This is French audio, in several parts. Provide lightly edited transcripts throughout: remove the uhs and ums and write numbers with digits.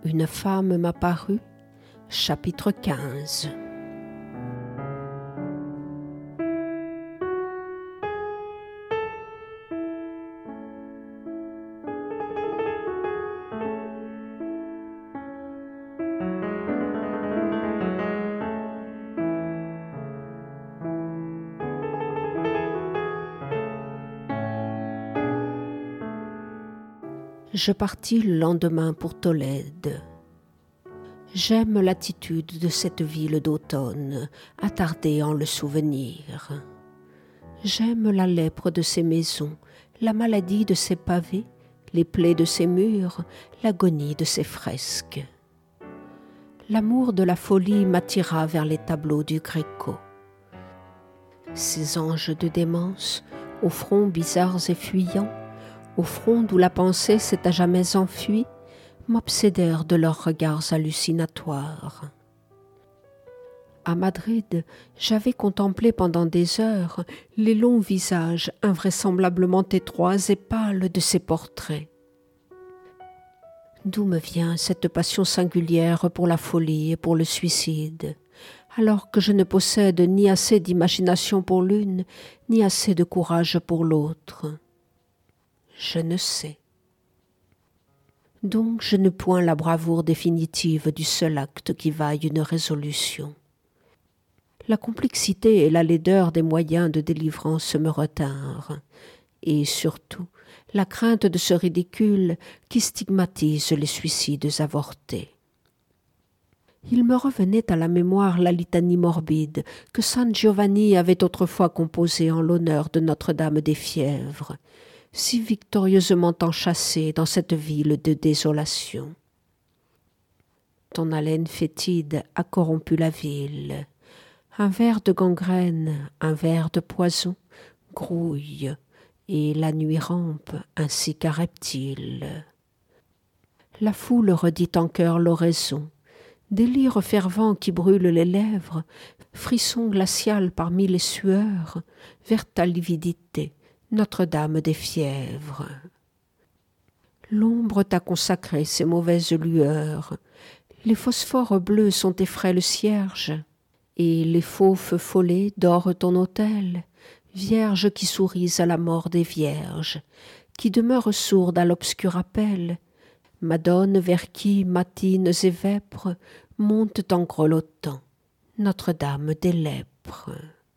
Une femme m'apparut, chapitre 15. Je partis le lendemain pour Tolède. J'aime l'attitude de cette ville d'automne, attardée en le souvenir. J'aime la lèpre de ses maisons, la maladie de ses pavés, les plaies de ses murs, l'agonie de ses fresques. L'amour de la folie m'attira vers les tableaux du Gréco. Ces anges de démence, aux fronts bizarres et fuyants, au front d'où la pensée s'est à jamais enfuie, m'obsédèrent de leurs regards hallucinatoires. À Madrid, j'avais contemplé pendant des heures les longs visages invraisemblablement étroits et pâles de ces portraits. D'où me vient cette passion singulière pour la folie et pour le suicide, alors que je ne possède ni assez d'imagination pour l'une, ni assez de courage pour l'autre? Je ne sais. Donc je ne point la bravoure définitive du seul acte qui vaille une résolution. La complexité et la laideur des moyens de délivrance me retinrent, et surtout la crainte de ce ridicule qui stigmatise les suicides avortés. Il me revenait à la mémoire la litanie morbide que San Giovanni avait autrefois composée en l'honneur de Notre-Dame des Fièvres, si victorieusement enchâssée dans cette ville de désolation. Ton haleine fétide a corrompu la ville. Un ver de gangrène, un ver de poison grouille, et la nuit rampe ainsi qu'un reptile. La foule redit en chœur l'oraison, délire fervent qui brûle les lèvres, frisson glacial parmi les sueurs, vers ta lividité, Notre-Dame des Fièvres. L'ombre t'a consacré ses mauvaises lueurs, les phosphores bleus sont tes frêles cierges, et les fauves follets dorent ton autel, vierge qui souris à la mort des vierges, qui demeure sourde à l'obscur appel, madone vers qui matines et vêpres montent en grelottant, Notre-Dame des lèpres.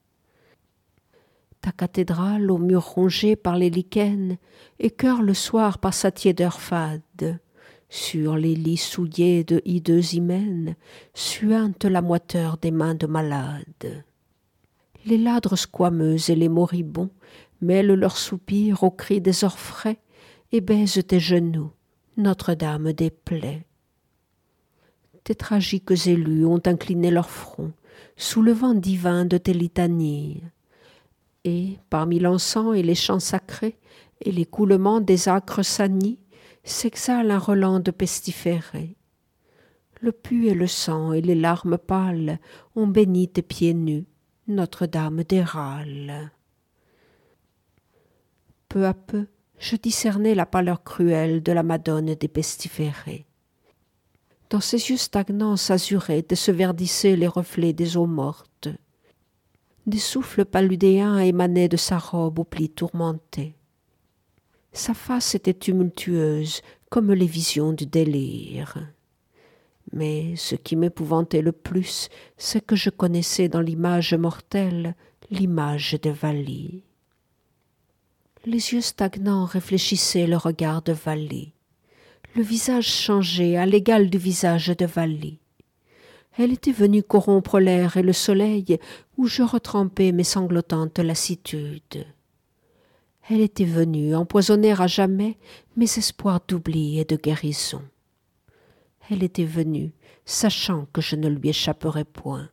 Ta cathédrale aux murs rongés par les lichens écœure le soir par sa tiédeur fade. Sur les lits souillés de hideux hymens suinte la moiteur des mains de malades. Les ladres squameux et les moribonds mêlent leurs soupirs aux cris des orfraies et baisent tes genoux, Notre-Dame des plaies. Tes tragiques élus ont incliné leur front sous le vent divin de tes litanies. Et, parmi l'encens et les chants sacrés et l'écoulement des âcres sanies, s'exhale un relent de pestiférés. Le pu et le sang et les larmes pâles ont béni tes pieds nus, Notre-Dame des râles. Peu à peu, je discernai la pâleur cruelle de la Madone des pestiférés. Dans ses yeux stagnants s'azuraient et se verdissaient les reflets des eaux mortes. Des souffles paludéens émanaient de sa robe aux plis tourmentés. Sa face était tumultueuse comme les visions du délire. Mais ce qui m'épouvantait le plus, c'est que je connaissais dans l'image mortelle l'image de Valli. Les yeux stagnants réfléchissaient le regard de Valli. Le visage changeait à l'égal du visage de Valli. Elle était venue corrompre l'air et le soleil où je retrempais mes sanglotantes lassitudes. Elle était venue empoisonner à jamais mes espoirs d'oubli et de guérison. Elle était venue, sachant que je ne lui échapperais point.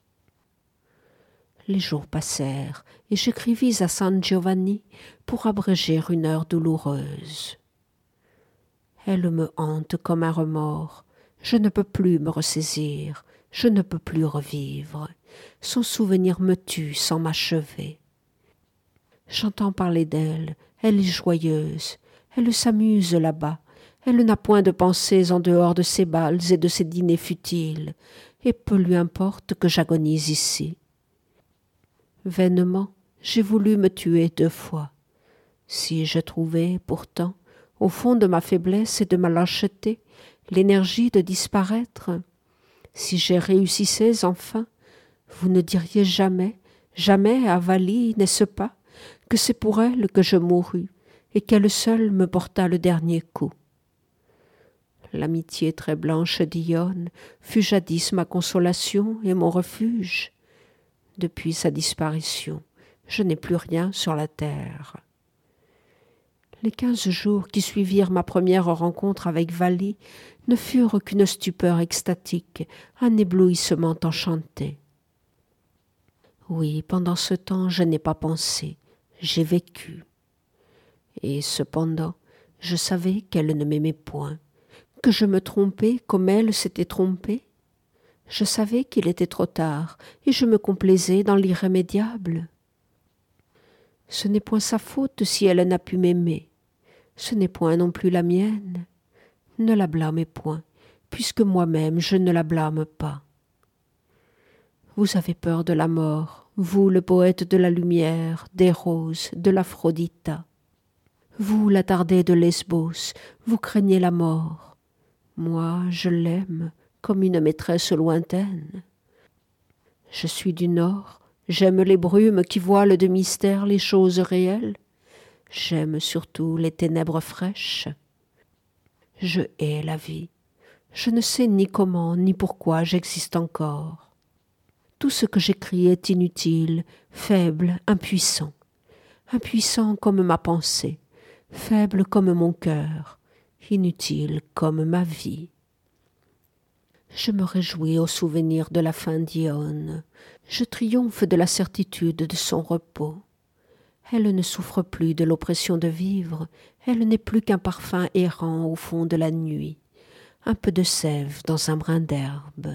Les jours passèrent et j'écrivis à San Giovanni pour abréger une heure douloureuse. Elle me hante comme un remords. Je ne peux plus me ressaisir, je ne peux plus revivre. Son souvenir me tue sans m'achever. J'entends parler d'elle, elle est joyeuse, elle s'amuse là-bas, Elle n'a point de pensées en dehors de ses bals et de ses dîners futiles, et peu lui importe que j'agonise ici. Vainement, j'ai voulu me tuer 2 fois. Si je trouvais, pourtant, au fond de ma faiblesse et de ma lâcheté, l'énergie de disparaître, si j'y réussissais enfin, vous ne diriez jamais, jamais à Vali, n'est-ce pas, que c'est pour elle que je mourus, et qu'elle seule me porta le dernier coup. L'amitié très blanche d'Ione fut jadis ma consolation et mon refuge. Depuis sa disparition, je n'ai plus rien sur la terre. Les 15 jours qui suivirent ma première rencontre avec Vali ne furent qu'une stupeur extatique, un éblouissement enchanté. Oui, pendant ce temps, je n'ai pas pensé, j'ai vécu. Et cependant, je savais qu'elle ne m'aimait point, que je me trompais comme elle s'était trompée. Je savais qu'il était trop tard, et je me complaisais dans l'irrémédiable. Ce n'est point sa faute si elle n'a pu m'aimer. Ce n'est point non plus la mienne. Ne la blâmez point, puisque moi-même je ne la blâme pas. Vous avez peur de la mort, vous le poète de la lumière, des roses, de l'Aphrodita. Vous l'attardé de Lesbos, vous craignez la mort. Moi, je l'aime comme une maîtresse lointaine. Je suis du Nord, j'aime les brumes qui voilent de mystère les choses réelles. J'aime surtout les ténèbres fraîches. Je hais la vie. Je ne sais ni comment ni pourquoi j'existe encore. Tout ce que j'écris est inutile, faible, impuissant. Impuissant comme ma pensée, faible comme mon cœur, inutile comme ma vie. Je me réjouis au souvenir de la fin d'Ione. Je triomphe de la certitude de son repos. Elle ne souffre plus de l'oppression de vivre, elle n'est plus qu'un parfum errant au fond de la nuit, un peu de sève dans un brin d'herbe.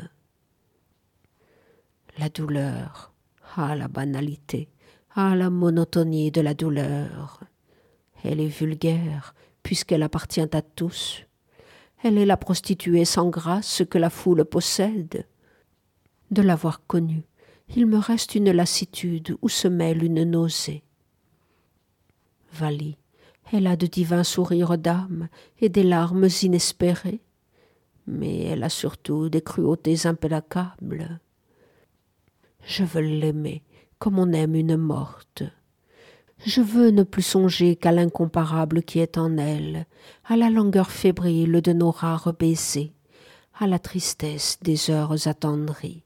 La douleur, ah la banalité, ah la monotonie de la douleur. Elle est vulgaire, puisqu'elle appartient à tous. Elle est la prostituée sans grâce que la foule possède. De l'avoir connue, il me reste une lassitude où se mêle une nausée. Vali, elle a de divins sourires d'âme et des larmes inespérées, mais elle a surtout des cruautés implacables. Je veux l'aimer comme on aime une morte. Je veux ne plus songer qu'à l'incomparable qui est en elle, à la langueur fébrile de nos rares baisers, à la tristesse des heures attendries.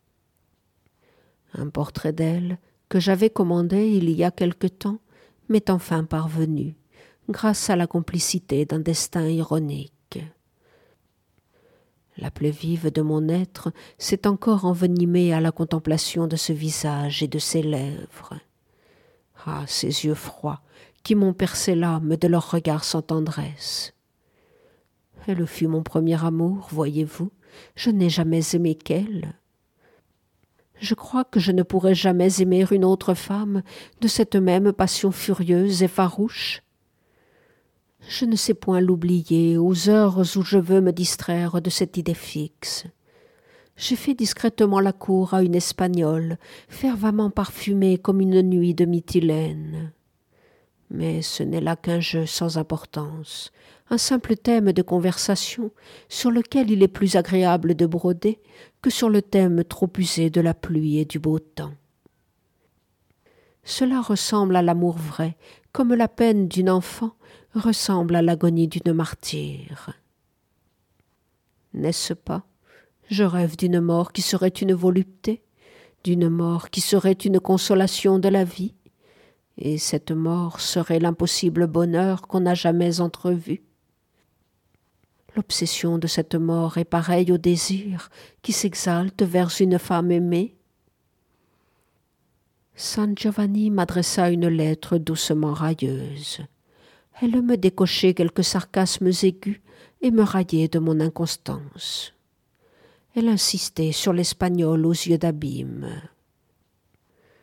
Un portrait d'elle, que j'avais commandé il y a quelque temps, m'est enfin parvenu, grâce à la complicité d'un destin ironique. La plaie vive de mon être s'est encore envenimée à la contemplation de ce visage et de ces lèvres. Ah, ces yeux froids qui m'ont percé l'âme de leur regard sans tendresse. Elle fut mon premier amour, voyez-vous, je n'ai jamais aimé qu'elle. Je crois que je ne pourrai jamais aimer une autre femme de cette même passion furieuse et farouche. Je ne sais point l'oublier aux heures où je veux me distraire de cette idée fixe. J'ai fait discrètement la cour à une Espagnole, fervemment parfumée comme une nuit de Mytilène. Mais ce n'est là qu'un jeu sans importance, un simple thème de conversation sur lequel il est plus agréable de broder que sur le thème trop usé de la pluie et du beau temps. Cela ressemble à l'amour vrai, comme la peine d'une enfant ressemble à l'agonie d'une martyre. N'est-ce pas? Je rêve d'une mort qui serait une volupté, d'une mort qui serait une consolation de la vie, et cette mort serait l'impossible bonheur qu'on n'a jamais entrevu. L'obsession de cette mort est pareille au désir qui s'exalte vers une femme aimée. San Giovanni m'adressa une lettre doucement railleuse. Elle me décochait quelques sarcasmes aigus et me raillait de mon inconstance. Elle insistait sur l'espagnol aux yeux d'abîme.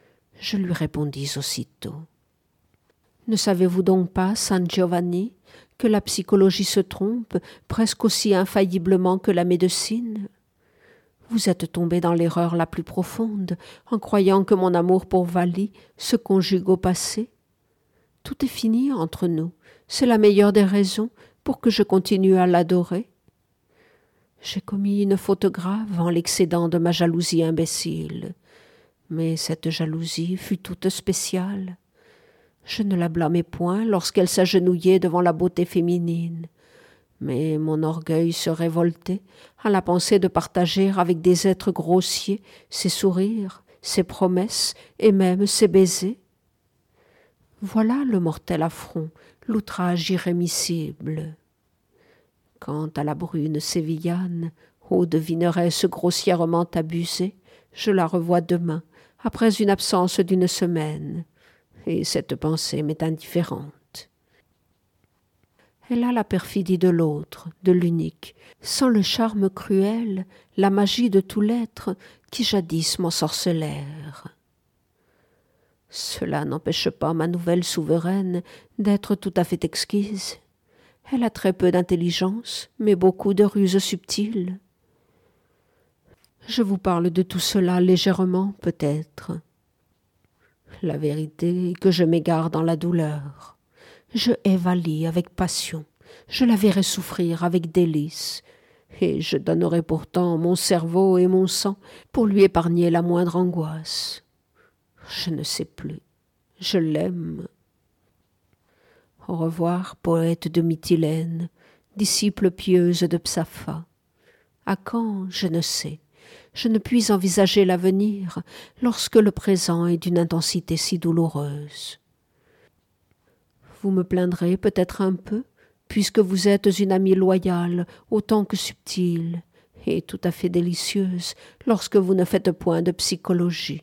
Je lui répondis aussitôt. « Ne savez-vous donc pas, San Giovanni, que la psychologie se trompe presque aussi infailliblement que la médecine? Vous êtes tombé dans l'erreur la plus profonde en croyant que mon amour pour Vali se conjugue au passé. Tout est fini entre nous. C'est la meilleure des raisons pour que je continue à l'adorer. J'ai commis une faute grave en l'excédant de ma jalousie imbécile. Mais cette jalousie fut toute spéciale. Je ne la blâmais point lorsqu'elle s'agenouillait devant la beauté féminine. Mais mon orgueil se révoltait à la pensée de partager avec des êtres grossiers ses sourires, ses promesses et même ses baisers. Voilà le mortel affront, l'outrage irrémissible. Quant à la brune sévillane, ô devineresse grossièrement abusée, je la revois demain, après une absence d'une semaine, et cette pensée m'est indifférente. Elle a la perfidie de l'autre, de l'unique, sans le charme cruel, la magie de tout l'être qui jadis m'ensorcelèrent. Cela n'empêche pas ma nouvelle souveraine d'être tout à fait exquise. Elle a très peu d'intelligence, mais beaucoup de ruses subtiles. Je vous parle de tout cela légèrement, peut-être. La vérité est que je m'égare dans la douleur. Je hais Vali avec passion, je la verrai souffrir avec délice, et je donnerai pourtant mon cerveau et mon sang pour lui épargner la moindre angoisse. Je ne sais plus, je l'aime. Au revoir, poète de Mytilène, disciple pieuse de Psapha. À quand, je ne sais. Je ne puis envisager l'avenir lorsque le présent est d'une intensité si douloureuse. Vous me plaindrez peut-être un peu, puisque vous êtes une amie loyale autant que subtile, et tout à fait délicieuse lorsque vous ne faites point de psychologie.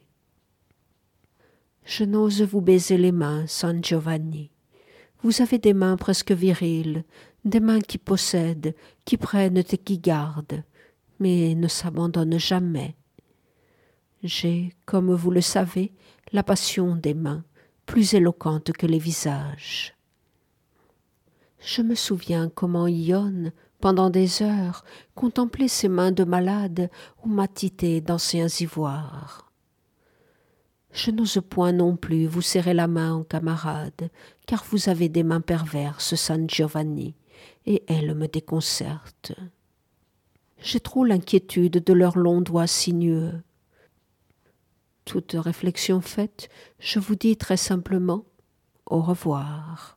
Je n'ose vous baiser les mains, San Giovanni. Vous avez des mains presque viriles, des mains qui possèdent, qui prennent et qui gardent, mais ne s'abandonnent jamais. J'ai, comme vous le savez, la passion des mains, plus éloquente que les visages. Je me souviens comment Ione, pendant des heures, contemplait ces mains de malade ou matitées d'anciens ivoires. Je n'ose point non plus vous serrer la main en camarade, car vous avez des mains perverses, San Giovanni, et elles me déconcertent. J'ai trop l'inquiétude de leurs longs doigts sinueux. Toute réflexion faite, je vous dis très simplement au revoir.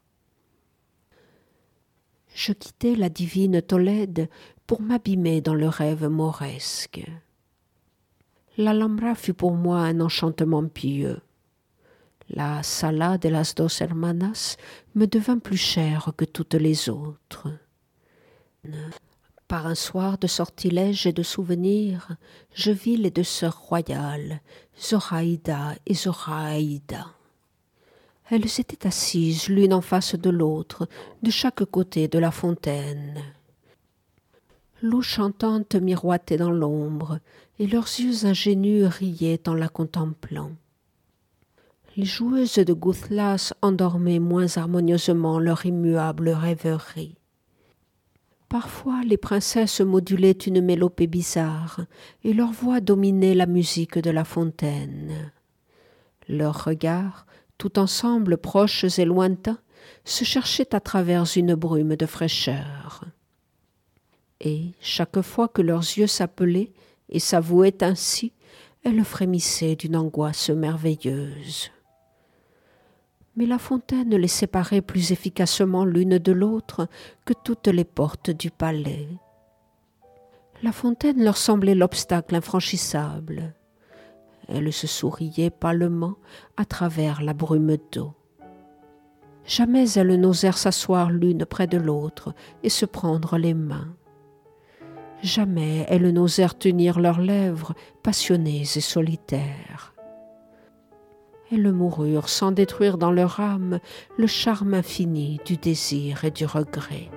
Je quittai la divine Tolède pour m'abîmer dans le rêve mauresque. L'Alhambra fut pour moi un enchantement pieux. La Sala de las Dos Hermanas me devint plus chère que toutes les autres. Par un soir de sortilèges et de souvenirs, je vis les deux sœurs royales, Zoraïda et Zoraïda. Elles étaient assises l'une en face de l'autre, de chaque côté de la fontaine. L'eau chantante miroitait dans l'ombre, et leurs yeux ingénus riaient en la contemplant. Les joueuses de Gouthlas endormaient moins harmonieusement leur immuable rêverie. Parfois les princesses modulaient une mélopée bizarre, et leur voix dominait la musique de la fontaine. Leurs regards, tout ensemble proches et lointains, se cherchaient à travers une brume de fraîcheur. Et chaque fois que leurs yeux s'appelaient et s'avouaient ainsi, elles frémissaient d'une angoisse merveilleuse. Mais la fontaine les séparait plus efficacement l'une de l'autre que toutes les portes du palais. La fontaine leur semblait l'obstacle infranchissable. Elles se souriaient pâlement à travers la brume d'eau. Jamais elles n'osèrent s'asseoir l'une près de l'autre et se prendre les mains. Jamais elles n'osèrent tenir leurs lèvres passionnées et solitaires. Elles moururent sans détruire dans leur âme le charme infini du désir et du regret.